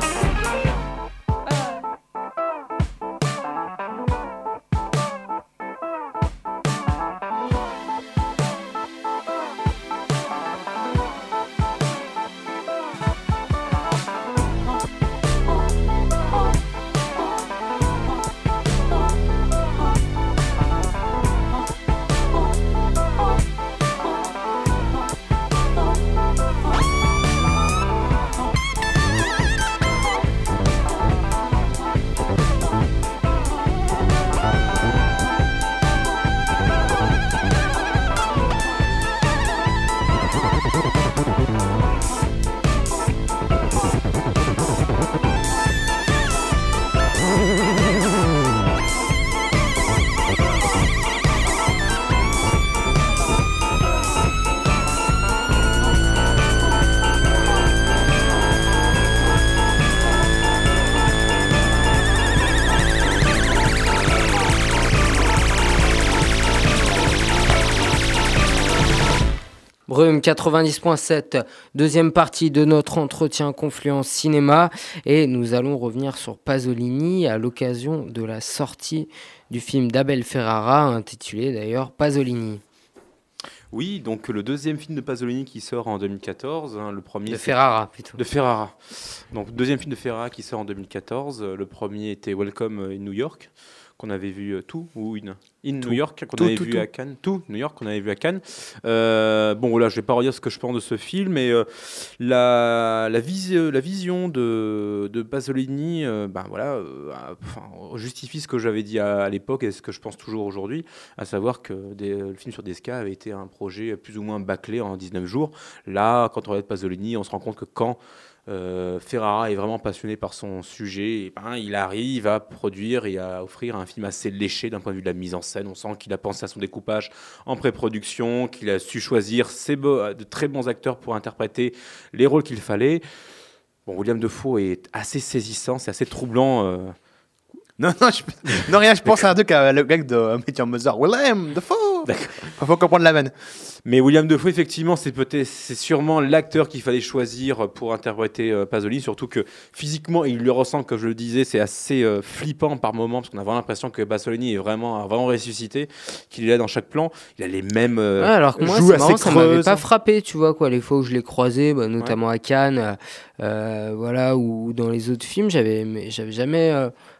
Brume quatre-vingt-dix point sept, deuxième partie de notre entretien Confluence Cinéma, et nous allons revenir sur Pasolini à l'occasion de la sortie du film d'Abel Ferrara, intitulé d'ailleurs Pasolini. Oui, donc le deuxième film de Pasolini qui sort en deux mille quatorze. Hein, le premier, De c'est- Ferrara plutôt. De Ferrara. Donc deuxième film de Ferrara qui sort en deux mille quatorze. Le premier était Welcome in New York, qu'on avait vu euh, tout ou in in Tout. New York qu'on Tout, avait tout, vu tout. à Cannes. Tout New York qu'on avait vu à Cannes. Euh, bon voilà, je vais pas redire ce que je pense de ce film, mais euh, la la, vis- la vision de de Pasolini, euh, ben voilà, euh, a- enfin, justifie ce que j'avais dit à, à l'époque et ce que je pense toujours aujourd'hui, à savoir que des- le film sur Desca avait été un projet plus ou moins bâclé en dix-neuf jours. Là, quand on regarde Pasolini, on se rend compte que quand euh, Ferrara est vraiment passionné par son sujet, et ben, il arrive à produire et à offrir un film assez léché d'un point de vue de la mise en scène. On sent qu'il a pensé à son découpage en pré-production, qu'il a su choisir ses beaux- de très bons acteurs pour interpréter les rôles qu'il fallait. Bon, William Dafoe est assez saisissant, c'est assez troublant. euh, Non, non, je... non, rien, je pense à un truc à le gag de Matthew Mother. Willem, Dafoe. D'accord. Il faut comprendre la vanne. Mais William Dafoe, effectivement, c'est peut-être, c'est sûrement l'acteur qu'il fallait choisir pour interpréter euh, Pasolini, surtout que physiquement, il le ressent, comme je le disais, c'est assez euh, flippant par moments, parce qu'on a vraiment l'impression que Pasolini est vraiment, a vraiment ressuscité, qu'il est là dans chaque plan. Il a les mêmes euh, Ouais, alors que moi, joues c'est assez marrant, ça m'avait creuses. pas frappé, tu vois, quoi, les fois où je l'ai croisé, bah, notamment à Cannes, euh, voilà, ou dans les autres films, j'avais, mais j'avais jamais euh,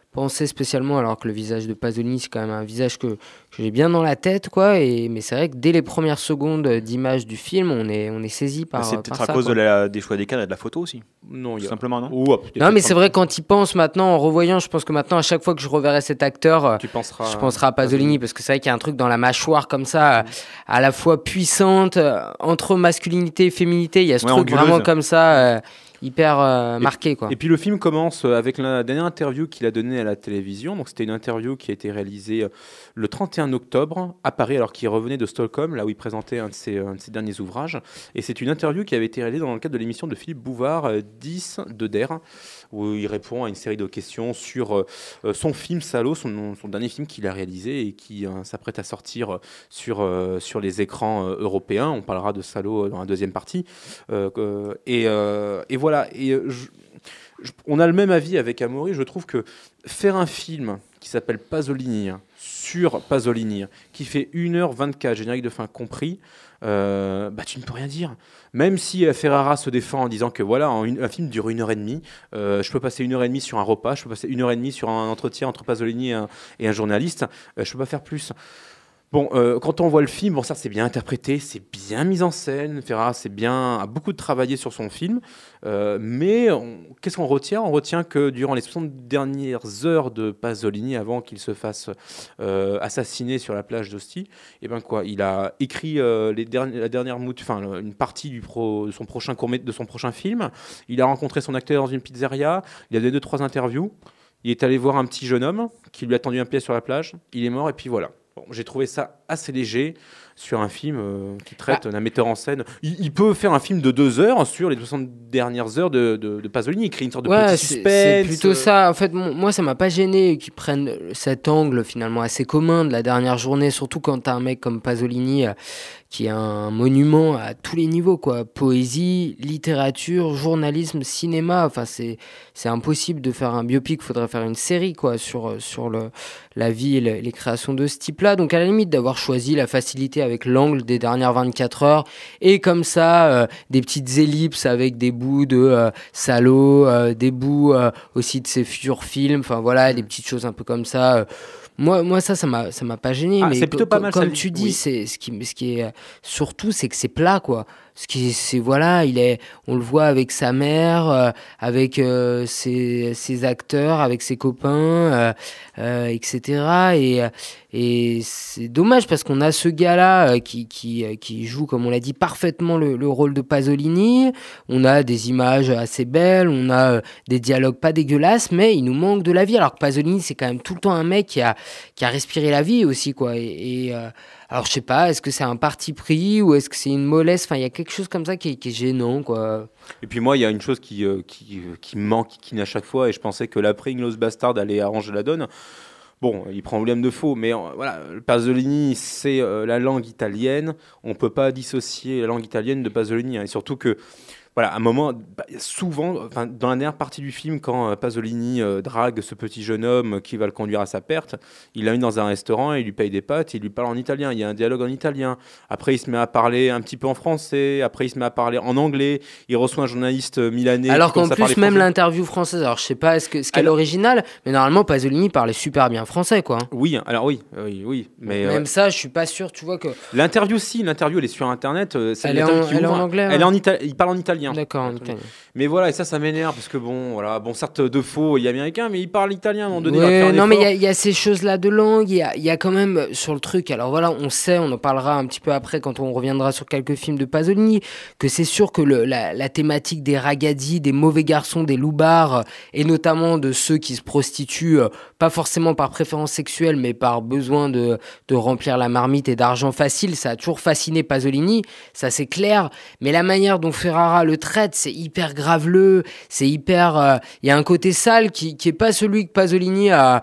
pensé spécialement, alors que le visage de Pasolini, c'est quand même un visage que, que j'ai bien dans la tête, quoi. Et, mais c'est vrai que dès les premières secondes d'image du film, on est, on est saisi par, C'est par peut-être ça, à cause quoi. de la, des choix des cadres et de la photo aussi. Non, il Tout y a... simplement, non Oh, peut-être Non, mais pas- c'est vrai, quand il pense maintenant, en revoyant, je pense que maintenant, à chaque fois que je reverrai cet acteur, euh, Tu penseras. je penserai à Pasolini, parce que c'est vrai qu'il y a un truc dans la mâchoire comme ça, euh, à la fois puissante, euh, entre masculinité et féminité, il y a ce Ouais, truc anguleuse. vraiment comme ça, euh, hyper euh, Et- marqué, quoi. Et puis le film commence avec la dernière interview qu'il a donnée à la télévision. Donc c'était une interview qui a été réalisée euh, le trente et un octobre à Paris, alors qu'il revenait de Stockholm, là où il présentait un de ses, un de ses derniers ouvrages. Et c'est une interview qui avait été réalisée dans le cadre de l'émission de Philippe Bouvard, euh, dix de D E R, où il répond à une série de questions sur euh, euh, son film Salaud, son, son dernier film qu'il a réalisé et qui euh, s'apprête à sortir euh, sur, euh, sur les écrans euh, européens. On parlera de Salaud euh, dans la deuxième partie. Euh, euh, et, euh, et voilà. Et, euh, je- je- on a le même avis avec Amaury. Je trouve que faire un film qui s'appelle Pasolini, hein, sur Pasolini, hein, qui fait une heure vingt-quatre, générique de fin compris, euh, bah, tu ne peux rien dire. Même si euh, Ferrara se défend en disant que voilà, en une- un film dure une heure et demie, euh, je peux passer une heure et demie sur un repas, je peux passer une heure et demie sur un entretien entre Pasolini et un, et un journaliste, euh, je peux pas faire plus. Bon, euh, quand on voit le film, bon, ça c'est bien interprété, c'est bien mis en scène. Ferrara c'est bien, a beaucoup travaillé sur son film, euh, mais on- qu'est-ce qu'on retient? On retient que durant les soixante dernières heures de Pasolini, avant qu'il se fasse euh, assassiner sur la plage d'Ostie, et ben quoi, il a écrit euh, les derniers, la dernière mout- enfin le- une partie du pro, de son prochain court de son prochain film. Il a rencontré son acteur dans une pizzeria. Il a donné deux trois interviews. Il est allé voir un petit jeune homme qui lui a tendu un pied sur la plage. Il est mort et puis voilà. Bon, j'ai trouvé ça assez léger sur un film euh, qui traite d'un metteur en scène. Il, il peut faire un film de deux heures sur les soixante dernières heures de, de, de Pasolini. Il crée une sorte de Ouais, petit c'est suspense. c'est plutôt ça. En fait, mon- moi, ça m'a pas gêné qu'ils prennent cet angle finalement assez commun de la dernière journée, surtout quand t'as un mec comme Pasolini euh, qui est un monument à tous les niveaux, quoi. Poésie, littérature, journalisme, cinéma. Enfin, c'est c'est impossible de faire un biopic. Faudrait faire une série, quoi, sur sur le la vie et le- les créations de ce type-là. Donc, à la limite, d'avoir choisi la facilité avec l'angle des dernières vingt-quatre heures et comme ça, euh, des petites ellipses avec des bouts de euh, Salaud, euh, des bouts euh, aussi de ses futurs films. Enfin, voilà, des petites choses un peu comme ça. euh, Moi, moi, ça, ça m'a, ça m'a pas gêné. Ah, mais c'est plutôt co- pas co- mal, comme ça, tu oui. dis, c'est ce qui, ce qui est euh, surtout, c'est que c'est plat, quoi. Ce qui, c'est voilà, il est, on le voit avec sa mère, euh, avec euh, ses, ses acteurs, avec ses copains, euh, euh, et cetera. Et, euh, et c'est dommage parce qu'on a ce gars-là euh, qui, qui, euh, qui joue, comme on l'a dit, parfaitement le, le rôle de Pasolini. On a des images assez belles, on a euh, des dialogues pas dégueulasses, mais il nous manque de la vie. Alors que Pasolini, c'est quand même tout le temps un mec qui a, qui a respiré la vie aussi, quoi. Et, et, euh, alors, je sais pas, est-ce que c'est un parti pris ou est-ce que c'est une mollesse? Enfin, il y a quelque chose comme ça qui est, qui est gênant, quoi. Et puis moi, il y a une chose qui, euh, qui, euh, qui me manque, qui naît à chaque fois, et je pensais que l'après Inglourious Bastard allait arranger la donne. Bon, il prend William Defoe, mais euh, voilà, Pasolini, c'est euh, la langue italienne. On peut pas dissocier la langue italienne de Pasolini, hein. Et surtout que, voilà, à un moment, bah, souvent, enfin, dans la dernière partie du film, quand euh, Pasolini euh, drague ce petit jeune homme qui va le conduire à sa perte, il l'amène dans un restaurant, il lui paye des pâtes, il lui parle en italien. Il y a un dialogue en italien. Après, il se met à parler un petit peu en français. Après, il se met à parler en anglais. Il reçoit un journaliste euh, milanais. Alors qui qu'en commence à plus, parler même français. l'interview française, alors je sais pas est-ce que, ce qu'est Alors- l'original, mais normalement, Pasolini parlait super bien français, quoi. Oui, alors oui, oui, oui. Mais euh, Même ça, je suis pas sûr, tu vois que. l'interview, si, l'interview, elle est sur Internet. euh, c'est Elle est l'interview en- qui elle est ouvre. en anglais, Elle ouais. est en ita- Il parle en italien. D'accord, en italien. Mais voilà, et ça, ça m'énerve parce que bon, voilà, bon, certes, de faux, il est américain, mais il parle italien à un moment donné. il va Ouais, faire un non, mais il y effort. a- il y, a ces choses-là de langue, il y a, il y a quand même euh, sur le truc, alors voilà, on sait, on en parlera un petit peu après quand on reviendra sur quelques films de Pasolini, que c'est sûr que le, la, la thématique des ragazzi, des mauvais garçons, des loupards, euh, et notamment de ceux qui se prostituent, euh, pas forcément par préférence sexuelle, mais par besoin de, de remplir la marmite et d'argent facile, ça a toujours fasciné Pasolini, ça c'est clair, mais la manière dont Ferrara le traite, c'est hyper graveleux, c'est hyper... euh, Il y a un côté sale qui, qui est pas celui que Pasolini a,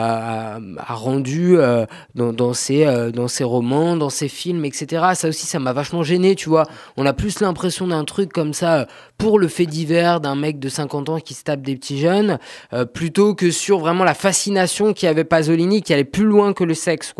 a, a- a rendu euh, dans, dans, ses, euh, dans ses romans, dans ses films, et cetera. Ça aussi, ça m'a vachement gêné, tu vois. On a plus l'impression d'un truc comme ça, euh, pour le fait divers d'un mec de cinquante ans qui se tape des petits jeunes, euh, plutôt que sur vraiment la fascination qu'il y avait Pasolini, qui allait plus loin que le sexe, quoi.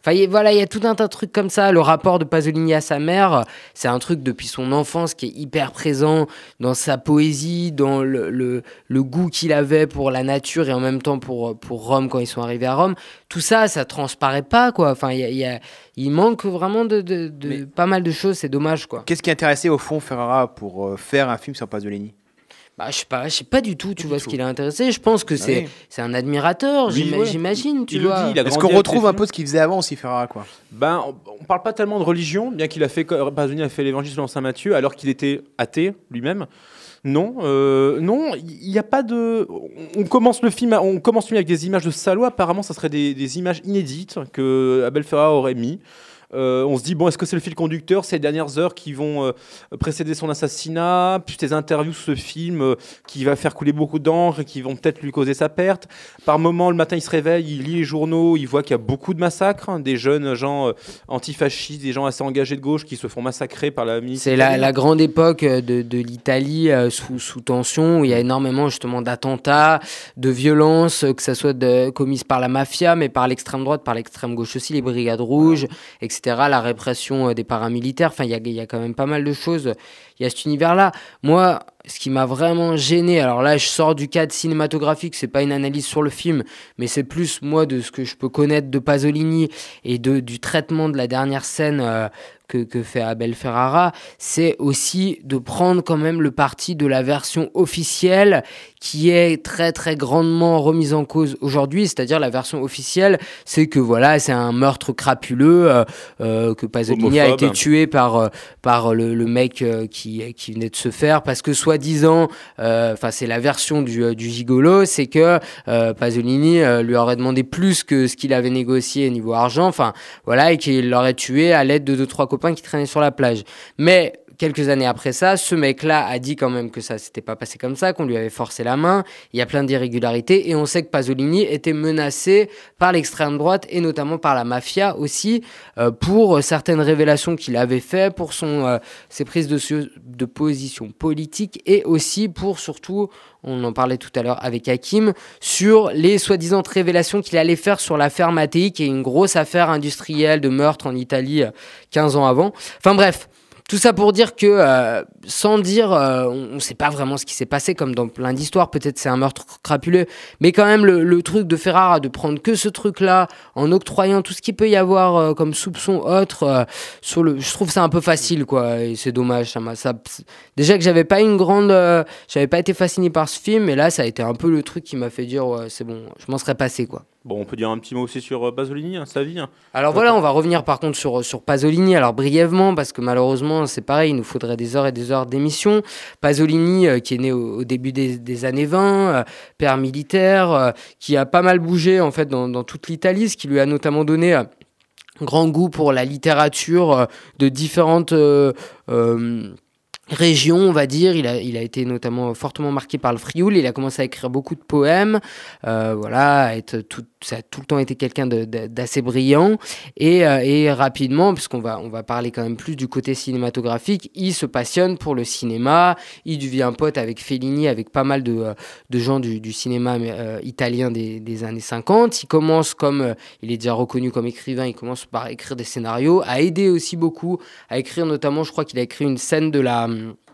Enfin, y- voilà, il y a tout un tas de trucs comme ça. Le rapport de Pasolini à sa mère, c'est un truc depuis son enfance qui est hyper présent dans sa poésie, dans le, le, le goût qu'il avait pour la nature et en même temps pour, pour Rome quand ils sont arrivés à Rome. Tout ça, ça transparaît pas, quoi. Enfin, il y a, y a, il manque vraiment de, de, de Mais- pas mal de choses, c'est dommage, quoi. Qu'est-ce qui intéressait au fond Ferrara pour euh, faire un film sur Pasolini? Bah, je sais pas, je sais pas du tout, tu du vois, tout. ce qui l'a intéressé. Je pense que Ah c'est, oui. c'est un admirateur, Oui, j'ima- ouais. j'imagine, tu Il le vois. dit, il a Est-ce grandi qu'on avec retrouve ses un films. peu ce qu'il faisait avant aussi, Ferrara, quoi? Ben, on, on parle pas tellement de religion, bien qu'il a fait, Pasolini a fait l'Évangile selon saint Matthieu, alors qu'il était athée lui-même. Non, euh, non, il n'y a pas de. On on commence le film, on commence le film avec des images de salauds. Apparemment, ça serait des, des images inédites que Abel Ferrara aurait mis. Euh, on se dit, bon, est-ce que c'est le fil conducteur, ces dernières heures qui vont euh, précéder son assassinat, puis ces interviews sur ce film euh, qui va faire couler beaucoup d'encre et qui vont peut-être lui causer sa perte. Par moment, le matin, il se réveille, il lit les journaux, il voit qu'il y a beaucoup de massacres, hein, des jeunes gens euh, antifascistes, des gens assez engagés de gauche qui se font massacrer par la milice. C'est la, italienne. la grande époque de, de l'Italie euh, sous, sous tension, où il y a énormément justement d'attentats, de violences, euh, que ça soit de, commises par la mafia, mais par l'extrême droite, par l'extrême gauche aussi, les brigades rouges, et cetera. La répression euh, des paramilitaires. Enfin, il y a, il y a quand même pas mal de choses. Il y a cet univers-là. Moi, ce qui m'a vraiment gêné, alors là, je sors du cadre cinématographique, c'est pas une analyse sur le film, mais c'est plus moi de ce que je peux connaître de Pasolini et de, du traitement de la dernière scène euh, que, que fait Abel Ferrara, c'est aussi de prendre quand même le parti de la version officielle qui est très très grandement remise en cause aujourd'hui, c'est-à-dire la version officielle, c'est que voilà, c'est un meurtre crapuleux, euh, euh, que Pasolini a Homophobe. été tué par, euh, par le, le mec euh, qui, qui venait de se faire, parce que soi-disant, enfin euh, c'est la version du, euh, du gigolo, c'est que euh, Pasolini euh, lui aurait demandé plus que ce qu'il avait négocié niveau argent, enfin voilà, et qu'il l'aurait tué à l'aide de deux trois copains qui traînaient sur la plage. Mais quelques années après ça, ce mec-là a dit quand même que ça s'était pas passé comme ça, qu'on lui avait forcé la main. Il y a plein d'irrégularités et on sait que Pasolini était menacé par l'extrême droite et notamment par la mafia aussi euh, pour certaines révélations qu'il avait fait, pour son euh, ses prises de, de position politique et aussi pour surtout, on en parlait tout à l'heure avec Hakim, sur les soi-disant révélations qu'il allait faire sur l'affaire Mattei, qui est une grosse affaire industrielle de meurtre en Italie euh, quinze ans avant. Enfin bref. Tout ça pour dire que, euh, sans dire, euh, on ne sait pas vraiment ce qui s'est passé, comme dans plein d'histoires, peut-être c'est un meurtre crapuleux, mais quand même le, le truc de Ferrara, de prendre que ce truc-là, en octroyant tout ce qu'il peut y avoir euh, comme soupçon autre, euh, sur le, je trouve ça un peu facile, quoi, et c'est dommage. Ça m'a, ça, déjà que j'avais pas une grande, euh, j'avais pas été fasciné par ce film, et là ça a été un peu le truc qui m'a fait dire, ouais, c'est bon, je m'en serais passé, quoi. Bon, on peut dire un petit mot aussi sur euh, Pasolini, hein, sa vie. Hein. Alors voilà, on va revenir par contre sur, sur Pasolini, alors brièvement, parce que malheureusement, c'est pareil, il nous faudrait des heures et des heures d'émission. Pasolini, euh, qui est né au, au début des, des années vingt, euh, père militaire, euh, qui a pas mal bougé en fait dans, dans toute l'Italie, ce qui lui a notamment donné euh, grand goût pour la littérature euh, de différentes euh, euh, région, on va dire. Il a, il a été notamment fortement marqué par le Frioul. Il a commencé à écrire beaucoup de poèmes. Euh, voilà, à être tout, ça a tout le temps été quelqu'un de, de, d'assez brillant. Et, euh, et rapidement, puisqu'on va, on va parler quand même plus du côté cinématographique, il se passionne pour le cinéma. Il devient pote avec Fellini, avec pas mal de, de gens du, du cinéma euh, italien des, des années cinquante. Il commence comme, euh, il est déjà reconnu comme écrivain, il commence par écrire des scénarios, à aider aussi beaucoup, à écrire notamment, je crois qu'il a écrit une scène de la...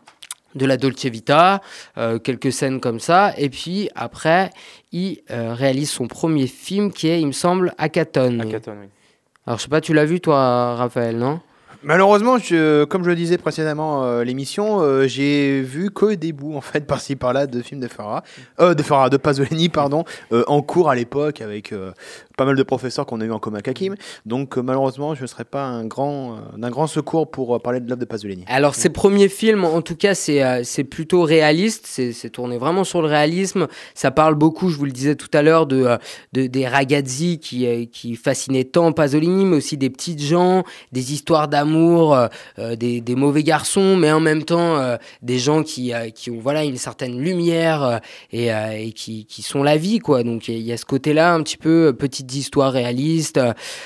de la Dolce Vita, euh, quelques scènes comme ça, et puis après, il euh, réalise son premier film qui est, il me semble, Hackathon. Hackathon, oui. Alors, je sais pas, tu l'as vu, toi, Raphaël, non ? Malheureusement, je, comme je le disais précédemment, euh, l'émission, euh, j'ai vu que des bouts en fait par-ci par-là de films de Ferrara, euh, de Ferrara, de Pasolini, pardon, euh, en cours à l'époque avec euh, pas mal de professeurs qu'on a eu en commun avec Hakim. Donc euh, malheureusement, je ne serais pas un grand, euh, d'un grand secours pour euh, parler de l'œuvre de Pasolini. Alors, ses premiers films, en tout cas, c'est, euh, c'est plutôt réaliste. C'est, c'est tourné vraiment sur le réalisme. Ça parle beaucoup, je vous le disais tout à l'heure, de, euh, de des ragazzi qui, euh, qui fascinaient tant Pasolini, mais aussi des petites gens, des histoires d'amour l'amour, euh, des, des mauvais garçons, mais en même temps euh, des gens qui, euh, qui ont voilà, une certaine lumière euh, et, euh, et qui, qui sont la vie, quoi. Donc il y, y a ce côté-là, un petit peu petite histoire réaliste.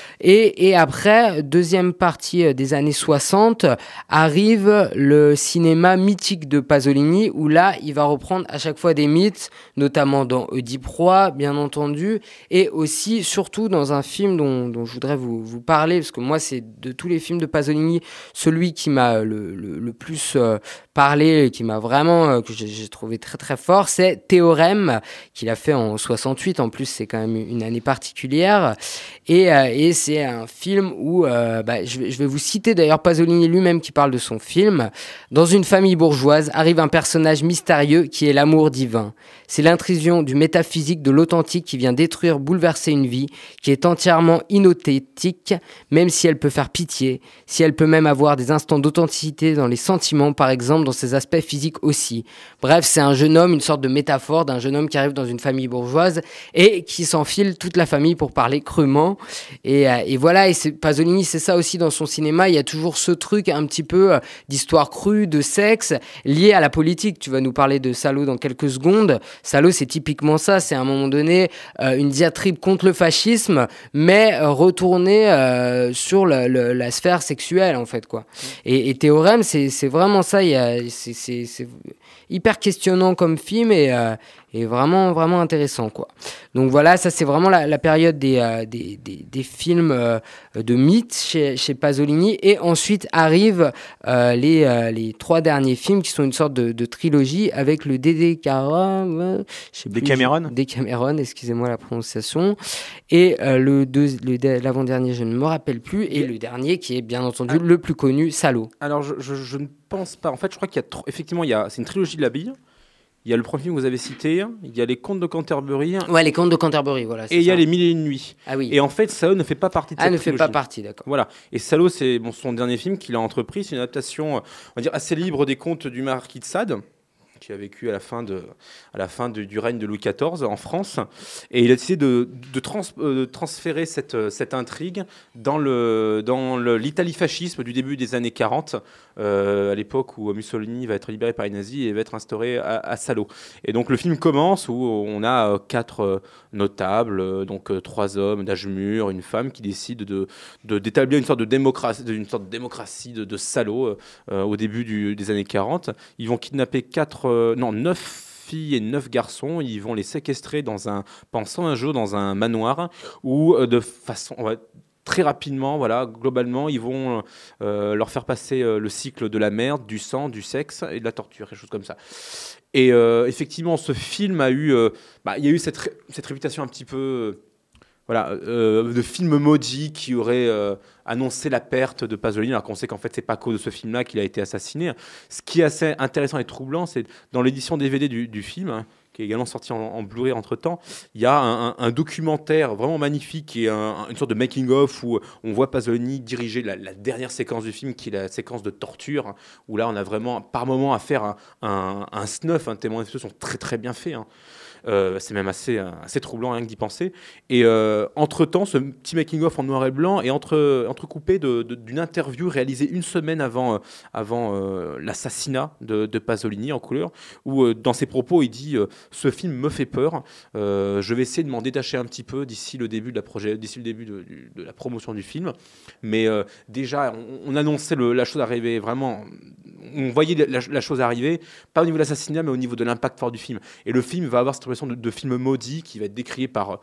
Et, et après, deuxième partie des années soixante, arrive le cinéma mythique de Pasolini, où là, il va reprendre à chaque fois des mythes, notamment dans Oedipe Roi, bien entendu, et aussi, surtout, dans un film dont, dont je voudrais vous, vous parler, parce que moi, c'est de tous les films de Pasolini, celui qui m'a le, le, le plus euh, parlé, qui m'a vraiment, euh, que j'ai, j'ai trouvé très très fort, c'est Théorème, qu'il a fait en soixante-huit. En plus, c'est quand même une année particulière. Et, euh, et c'est un film où, euh, bah, je, vais, je vais vous citer d'ailleurs Pasolini lui-même qui parle de son film. Dans une famille bourgeoise arrive un personnage mystérieux qui est l'amour divin. C'est l'intrusion du métaphysique de l'authentique qui vient détruire, bouleverser une vie qui est entièrement inauthentique, même si elle peut faire pitié, si elle peut même avoir des instants d'authenticité dans les sentiments, par exemple, dans ses aspects physiques aussi. Bref, c'est un jeune homme, une sorte de métaphore d'un jeune homme qui arrive dans une famille bourgeoise et qui s'enfile toute la famille pour parler crûment. Et, euh, et voilà, et c'est, Pasolini, c'est ça aussi dans son cinéma, il y a toujours ce truc un petit peu euh, d'histoire crue, de sexe, lié à la politique. Tu vas nous parler de Salo dans quelques secondes. Salo, c'est typiquement ça, c'est à un moment donné euh, une diatribe contre le fascisme, mais euh, retournée euh, sur le, le, la sphère sexuelle, en fait, quoi. Et, et Théorème, c'est, c'est vraiment ça, il y a, c'est, c'est, c'est hyper questionnant comme film et, euh, et vraiment, vraiment intéressant, quoi. Donc voilà, ça c'est vraiment la, la période des, euh, des, des, des films euh, de mythes chez, chez Pasolini. Et ensuite arrivent euh, les, euh, les trois derniers films qui sont une sorte de, de trilogie avec le Décameron, Décameron, Décameron, excusez-moi la prononciation. Et euh, le, deux, le l'avant-dernier, je ne me rappelle plus. Et le dernier qui est bien entendu ah. le plus connu, Salo. Alors je, je, je ne pense pas. En fait, je crois qu'il y a trop, effectivement, il y a, c'est une trilogie de la bille. Il y a le premier film que vous avez cité, il y a les Contes de Canterbury. Ouais, les Contes de Canterbury, voilà. Et il y a les Mille et une nuits. Ah oui. Et en fait, Salo ne fait pas partie de ah, cette ne trilogie. fait pas partie, d'accord. Voilà. Et Salo, c'est bon, son dernier film qu'il a entrepris. C'est une adaptation, on va dire, assez libre des contes du marquis de Sade, qui a vécu à la fin, de, à la fin de, du règne de Louis quatorze en France. Et il a décidé de, de, trans, euh, de transférer cette, cette intrigue dans, le, dans le, l'Italie fascisme du début des années quarante, euh, à l'époque où Mussolini va être libéré par les nazis et va être instauré à, à Salo. Et donc le film commence où on a quatre notables, donc trois hommes d'âge mûr, une femme qui décident de, de, d'établir une sorte de démocratie, une sorte de, démocratie de, de Salo euh, au début du, des années quarante. Ils vont kidnapper quatre Euh, non, neuf filles et neuf garçons. Ils vont les séquestrer dans un, pendant un jour dans un manoir où, euh, de façon ouais, très rapidement, voilà, globalement, ils vont euh, leur faire passer euh, le cycle de la merde, du sang, du sexe et de la torture, quelque chose comme ça. Et euh, effectivement, ce film a eu, euh, bah, il y a eu cette, ré- cette réputation un petit peu. Euh, Voilà, euh, de film maudit qui aurait euh, annoncé la perte de Pasolini, alors qu'on sait qu'en fait, c'est pas à cause de ce film-là qu'il a été assassiné. Ce qui est assez intéressant et troublant, c'est dans l'édition D V D du, du film, hein, qui est également sorti en, en Blu-ray entre-temps, il y a un, un, un documentaire vraiment magnifique et un, une sorte de making-of où on voit Pasolini diriger la, la dernière séquence du film, qui est la séquence de torture, hein, où là, on a vraiment, par moment, à faire un, un, un snuff, hein, tellement les effets sont très, très bien faits, hein. Euh, c'est même assez, assez troublant rien que d'y penser. Et euh, entre-temps, ce petit making-of en noir et blanc est entre, entrecoupé de, de, d'une interview réalisée une semaine avant, euh, avant euh, l'assassinat de, de Pasolini en couleur, où euh, dans ses propos, il dit euh, « Ce film me fait peur, euh, je vais essayer de m'en détacher un petit peu d'ici le début de la, projet, d'ici le début de, de la promotion du film. » Mais euh, déjà, on, on annonçait le, la chose arriver vraiment... On voyait la, la chose arriver, pas au niveau de l'assassinat, mais au niveau de l'impact fort du film. Et le film va avoir cette impression de, de film maudit qui va être décrié par,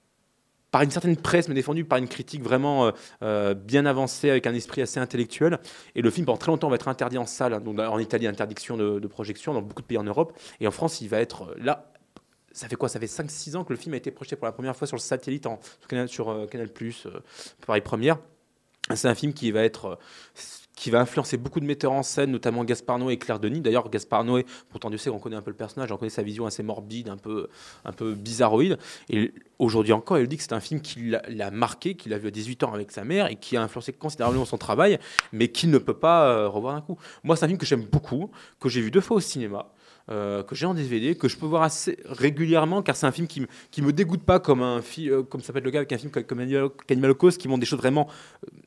par une certaine presse, mais défendu par une critique vraiment euh, bien avancée, avec un esprit assez intellectuel. Et le film, pendant très longtemps, va être interdit en salle. Donc, en Italie, interdiction de, de projection, dans beaucoup de pays en Europe. Et en France, il va être là. Ça fait quoi ? Ça fait cinq six ans que le film a été projeté pour la première fois sur le satellite, en, sur Canal+, sur, euh, Canal+, euh, Paris Première. C'est un film qui va être... Euh, qui va influencer beaucoup de metteurs en scène, notamment Gaspard Noé et Claire Denis. D'ailleurs, Gaspard Noé, pourtant Dieu sait qu'on connaît un peu le personnage, on connaît sa vision assez morbide, un peu, un peu bizarroïde. Et aujourd'hui encore, il dit que c'est un film qui l'a, l'a marqué, qu'il a vu à dix-huit ans avec sa mère et qui a influencé considérablement son travail, mais qu'il ne peut pas euh, revoir d'un coup. Moi, c'est un film que j'aime beaucoup, que j'ai vu deux fois au cinéma, euh, que j'ai en D V D, que je peux voir assez régulièrement, car c'est un film qui me, qui me dégoûte pas comme, un fi- euh, comme ça peut être le cas avec un film comme Animal Holocaust, qui montre des choses vraiment... Euh,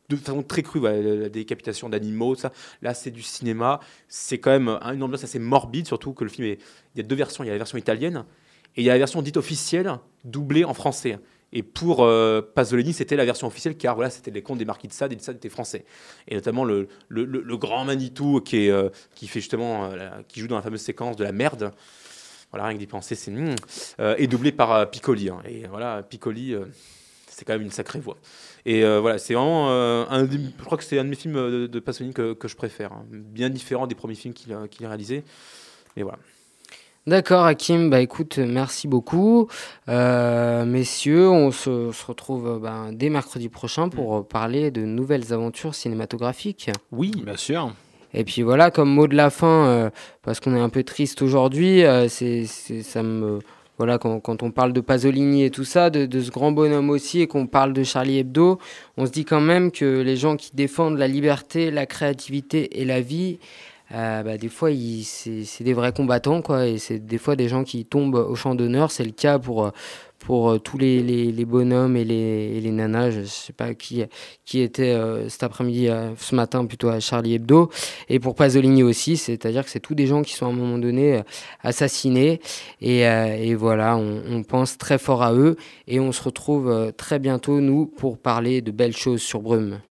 de façon très crue, voilà, la décapitation d'animaux, ça. Là, c'est du cinéma. C'est quand même une ambiance assez morbide, surtout que le film est. Il y a deux versions. Il y a la version italienne et il y a la version dite officielle, doublée en français. Et pour euh, Pasolini, c'était la version officielle, car voilà, c'était les contes des marquis de Sade, et de Sade était français. Et notamment le, le, le, le grand Manitou qui, est, euh, qui fait justement, euh, la- qui joue dans la fameuse séquence de la merde. Voilà, rien que d'y penser, c'est mm, euh, est doublé par euh, Piccoli. Hein. Et voilà, Piccoli, euh, c'est quand même une sacrée voix. Et euh, voilà, c'est vraiment euh, un, des- je crois que c'est un de mes films de, de Pasolini que, que je préfère, hein. Bien différent des premiers films qu'il a, qu'il a réalisés. Mais voilà. D'accord, Hakim, bah écoute, merci beaucoup. Euh, messieurs, on se, se retrouve euh, ben, dès mercredi prochain pour euh, parler de nouvelles aventures cinématographiques. Oui, Bien sûr. Et puis voilà, comme mot de la fin, euh, parce qu'on est un peu triste aujourd'hui, euh, c'est, c'est, ça me, voilà, quand, quand on parle de Pasolini et tout ça, de, de ce grand bonhomme aussi, et qu'on parle de Charlie Hebdo, on se dit quand même que les gens qui défendent la liberté, la créativité et la vie, euh, bah, des fois, ils, c'est, c'est des vrais combattants, quoi, et c'est des fois des gens qui tombent au champ d'honneur. C'est le cas pour, euh, pour euh, tous les, les, les bonhommes et les, et les nanas. Je sais pas qui, qui était euh, cet après-midi, euh, ce matin plutôt à Charlie Hebdo, et pour Pasolini aussi, c'est-à-dire que c'est tous des gens qui sont à un moment donné euh, assassinés, et, euh, et voilà, on, on pense très fort à eux, et on se retrouve euh, très bientôt, nous, pour parler de belles choses sur Brume.